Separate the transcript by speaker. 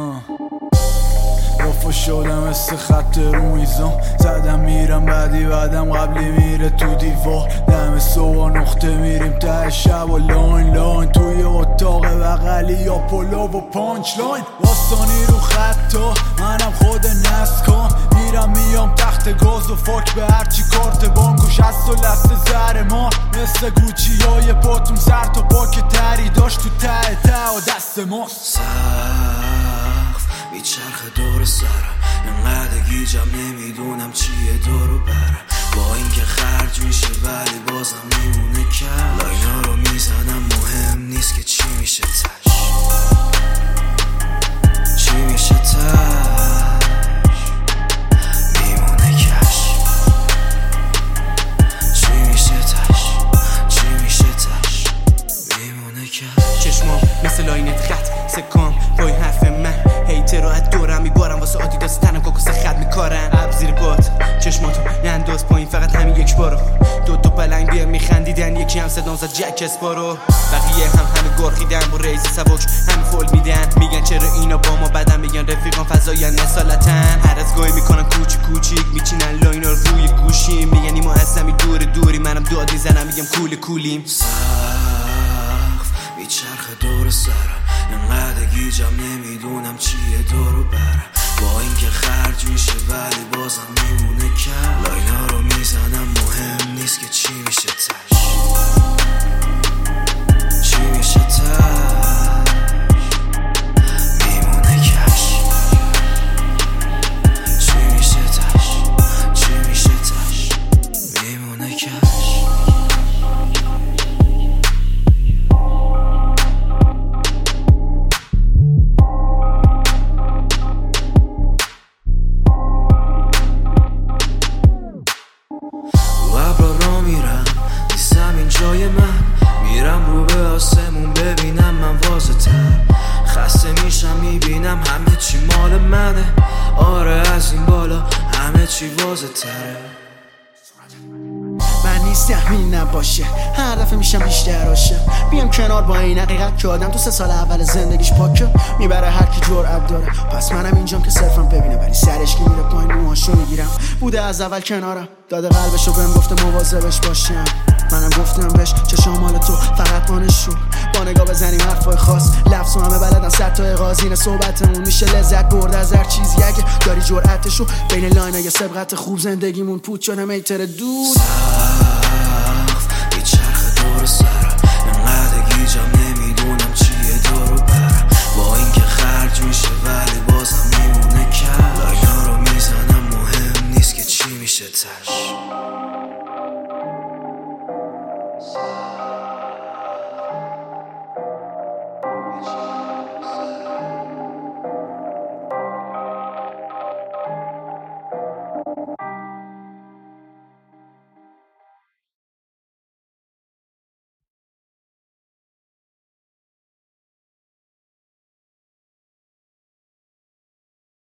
Speaker 1: رفو شدم مثل خط رو میزم، زدم میرم بعدم قبلی میره تو دیوار. دم صبح نقطه میریم ته شب و لاین توی اتاق بغلی یا پلو و پانچ لاین. واسانی رو خطا منم خود نسکام، میرم میام تحت گاز و فاک به هرچی کارت بانکوش هست و لست زهر ما. مثل گوچی های پاتون سر تا پاک تری داشت تو ته و دست ماست.
Speaker 2: میچرخه دور سرم انقدر گیجم نمیدونم چیه دورو برم. با اینکه خرج میشه ولی بازم میمونه کم. لاینا رو میزنم مهم نیست که چی میشه تش، چی میشه تش، میمونه کش. چی میشه تش، چی میشه تش، میمونه کش.
Speaker 3: چشمام مثل لاینت خط سکام پای حرف من هیتر رو از دورم میبارم واسه آدیداس تنم کاکوس خط میکارم. اب زیر باد چشماتو ننداز پایین فقط همین یک بارو. دو پلنگ بیا میخندیدن یکی هم صدام زد جک اسپارو. بقیه همه گرخیدن با ریز سبک همه فول میدن. میگن چرا اینا با ما بدن، میگن رفیقان فضاین اصالتن. هر از گاهی میکنن کوچیک میچینن لاینا روی گوشی. میگن ایما از زمی دوری منم داد میزنم میگم کولیم.
Speaker 2: سقف میچرخه دور سرم انقدر گیجم نمیدونم چیه دورو برم. با اینکه خرج میشه ولی بازم میمونه کم. لاینا رو میزنم مهم نیست که چی میشه تش، چی میشه تش، میمونه کش. چی میشه تش، چی میشه تش، میمونه کش. جای من میرم رو به آسمون ببینم من واضح تر. خسته میشم میبینم همه چی مال منه. آره از این بالا همه چی واضح تره.
Speaker 4: من نیستم این نباشه، هر دفعه میشم بیشتر عاشق. بیام کنار با این حقیقت که آدم تو 3 سال اول زندگیش پاکه. میبره هر کی جرأت داره، پس منم اینجام که صرفم ببینه ولی سرش که میره پایین موهاشو میگیرم. بوده از اول کنارم، داده قلبشو بهم گفته مواظبش باشم. منم گفتم بهش چشام مال تو فقط بانشون. با نگاه بزنیم حرفای خاص لفظ و همه بلدن 100 تا اغازین صحبتمون میشه لذت برد از هر چیزی اگه داری جرأتشو. بین لاین یا سبقت خوب زندگیمون پود شده میتر دود.
Speaker 2: سقف میچرخه دور سرم انقدر گیجم نمیدونم چیه دورو برم. با اینکه خرج میشه ولی بازم میمونه کم. لاینا رو میزنم مهم نیست که چی میشه تش.